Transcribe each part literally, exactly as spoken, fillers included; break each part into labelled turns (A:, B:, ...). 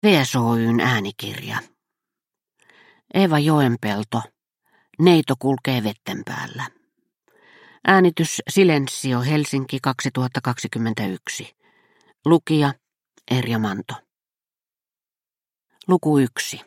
A: V S O Y:n äänikirja. Eeva Joenpelto. Neito kulkee vetten päällä. Äänitys Silensio Helsinki kaksituhattakaksikymmentäyksi. Lukija Erja Manto. Luku yksi.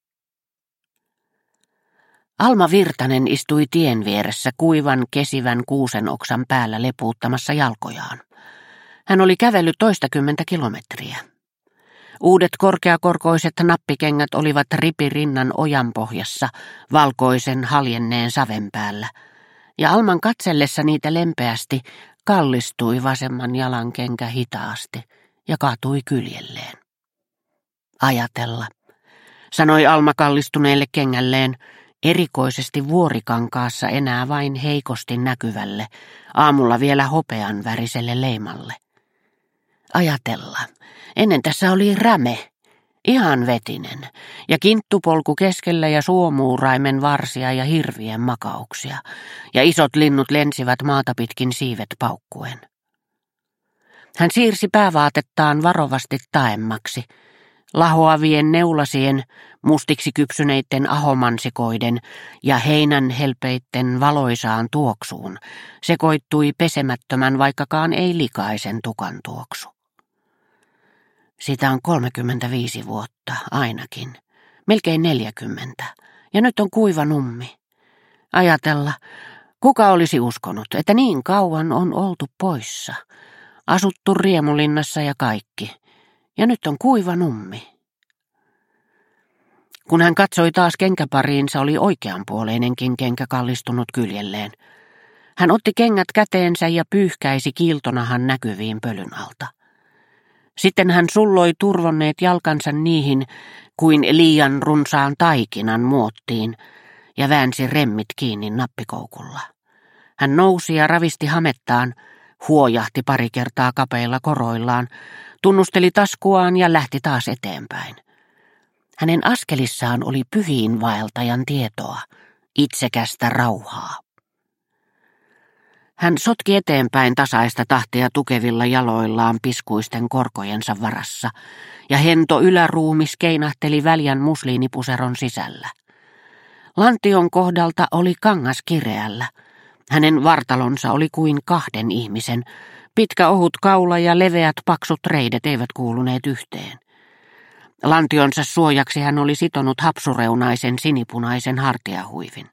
A: Alma Virtanen istui tien vieressä kuivan kesivän kuusenoksan päällä lepuuttamassa jalkojaan. Hän oli kävellyt toistakymmentä kilometriä. Uudet korkeakorkoiset nappikengät olivat ripirinnan ojan pohjassa valkoisen haljenneen saven päällä, ja Alman katsellessa niitä lempeästi kallistui vasemman jalan kenkä hitaasti ja kaatui kyljelleen. Ajatella, sanoi Alma kallistuneelle kengälleen, erikoisesti vuorikankaassa enää vain heikosti näkyvälle, aamulla vielä hopean väriselle leimalle. Ajatella, ennen tässä oli räme, ihan vetinen, ja kinttupolku keskellä ja suomuuraimen varsia ja hirvien makauksia, ja isot linnut lensivät maata pitkin siivet paukkuen. Hän siirsi päävaatettaan varovasti taemmaksi, lahoavien neulasien, mustiksi kypsyneitten ahomansikoiden ja heinän helpeitten valoisaan tuoksuun sekoittui pesemättömän vaikkakaan ei likaisen tukan tuoksu. Siitä on kolmekymmentäviisi vuotta ainakin, melkein neljäkymmentä, ja nyt on kuiva nummi. Ajatella, kuka olisi uskonut, että niin kauan on oltu poissa, asuttu riemulinnassa ja kaikki, ja nyt on kuiva nummi. Kun hän katsoi taas kenkäpariinsa, oli oikeanpuoleinenkin kenkä kallistunut kyljelleen. Hän otti kengät käteensä ja pyyhkäisi kiiltonahan näkyviin pölyn alta. Sitten hän sulloi turvonneet jalkansa niihin kuin liian runsaan taikinan muottiin ja väänsi remmit kiinni nappikoukulla. Hän nousi ja ravisti hamettaan, huojahti pari kertaa kapeilla koroillaan, tunnusteli taskuaan ja lähti taas eteenpäin. Hänen askelissaan oli pyhiin vaeltajan tietoa, itsekästä rauhaa. Hän sotki eteenpäin tasaista tahtia tukevilla jaloillaan piskuisten korkojensa varassa, ja hento yläruumis keinahteli väljän musliinipuseron sisällä. Lantion kohdalta oli kangas kireällä. Hänen vartalonsa oli kuin kahden ihmisen. Pitkä ohut kaula ja leveät paksut reidet eivät kuuluneet yhteen. Lantionsa suojaksi hän oli sitonut hapsureunaisen sinipunaisen hartiahuivin.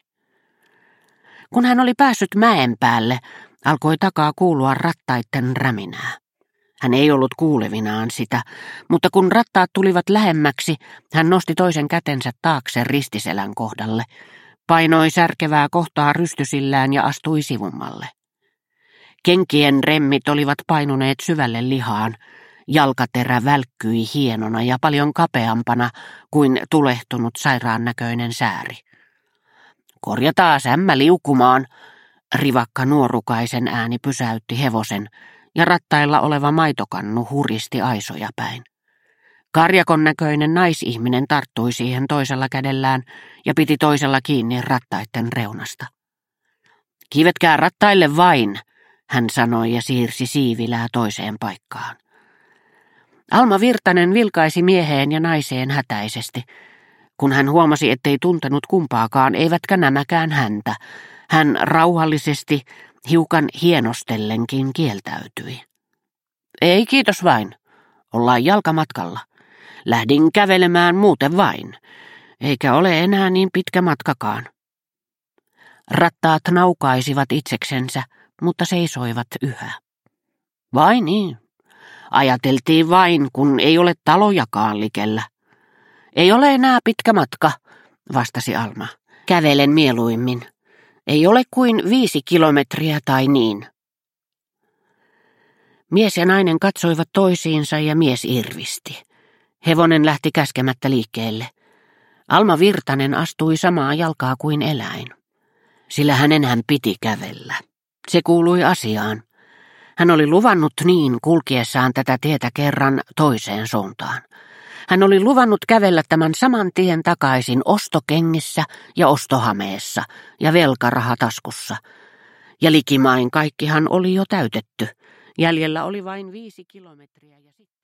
A: Kun hän oli päässyt mäen päälle, alkoi takaa kuulua rattaitten räminää. Hän ei ollut kuulevinaan sitä, mutta kun rattaat tulivat lähemmäksi, hän nosti toisen kätensä taakse ristiselän kohdalle, painoi särkevää kohtaa rystysillään ja astui sivummalle. Kenkien remmit olivat painuneet syvälle lihaan, jalkaterä välkkyi hienona ja paljon kapeampana kuin tulehtunut sairaan näköinen sääri. Korjataan ämmä liukumaan, rivakka nuorukaisen ääni pysäytti hevosen, ja rattailla oleva maitokannu huristi aisoja päin. Karjakon näköinen naisihminen tarttui siihen toisella kädellään ja piti toisella kiinni rattaitten reunasta. Kivetkää rattaille vain, hän sanoi ja siirsi siivilää toiseen paikkaan. Alma Virtanen vilkaisi mieheen ja naiseen hätäisesti. Kun hän huomasi, ettei tuntenut kumpaakaan, eivätkä nämäkään häntä, hän rauhallisesti, hiukan hienostellenkin kieltäytyi. Ei kiitos vain, ollaan jalkamatkalla. Lähdin kävelemään muuten vain, eikä ole enää niin pitkä matkakaan. Rattaat naukaisivat itseksensä, mutta seisoivat yhä. Vai niin, ajateltiin vain, kun ei ole talojakaan likellä. Ei ole enää pitkä matka, vastasi Alma. Kävelen mieluimmin. Ei ole kuin viisi kilometriä tai niin. Mies ja nainen katsoivat toisiinsa ja mies irvisti. Hevonen lähti käskemättä liikkeelle. Alma Virtanen astui samaa jalkaa kuin eläin. Sillä hänenhän piti kävellä. Se kuului asiaan. Hän oli luvannut niin kulkiessaan tätä tietä kerran toiseen suuntaan. Hän oli luvannut kävellä tämän saman tien takaisin ostokengissä ja ostohameessa ja velkaraha taskussa. Ja likimain kaikkihan oli jo täytetty. Jäljellä oli vain viisi kilometriä ja sitten...